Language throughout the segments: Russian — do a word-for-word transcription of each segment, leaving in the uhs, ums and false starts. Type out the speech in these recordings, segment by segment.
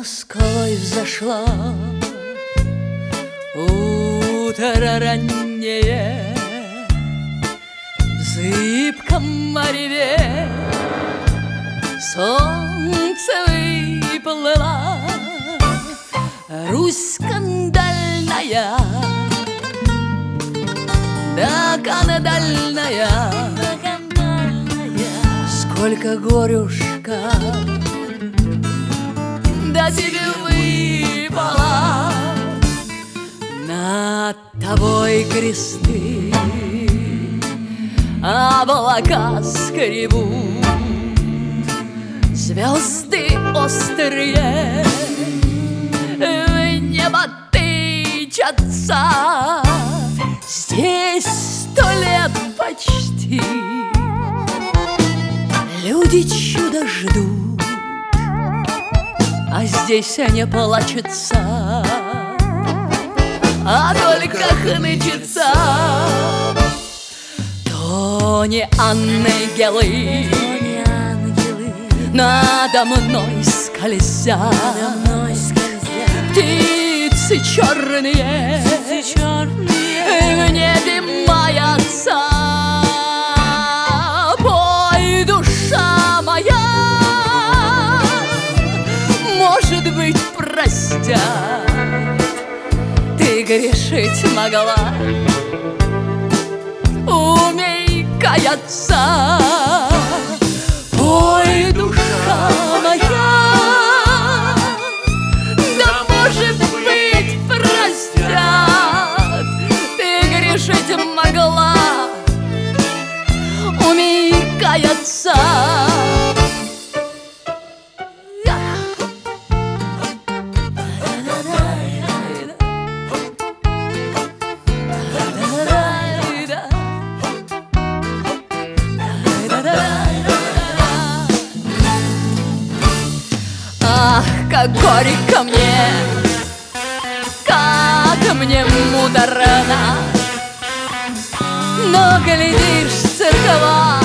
Москвой взошла утро раннее, в зыбком мареве солнце выплыла. Русь скандальная, да кандальная, сколько горюшка да тебе выпало. Над тобой кресты, облака скребут, звезды острые в небо тычатся. Здесь сто лет почти люди чудо ждут, а здесь не плачется, а только хнычется. То не ангелы надо мной скользят, птицы черные в небе маятся. Пой, душа моя, может быть, простят, ты грешить могла, умей каяться. Ой, душа моя, да, может быть, простят, ты грешить могла, умей каяться. Ах, как горько мне, как мне муторно, но, глядишь, церква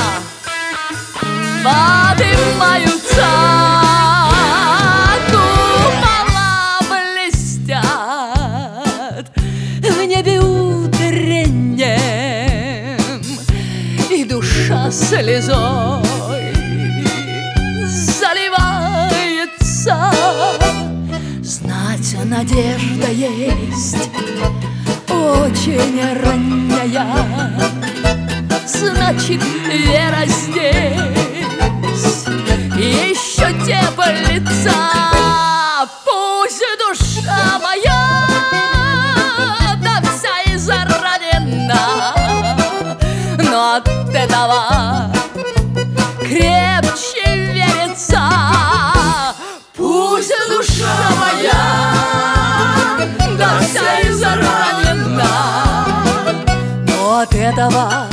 подымаются, купола блестят в небе утреннем, и душа слезой заливается. Знать, надежда есть очень ранняя, значит, вера здесь еще теплится. Пусть душа моя да вся изранена, но от этого крепче верится. Пусть душа моя да вся изранена, но от этого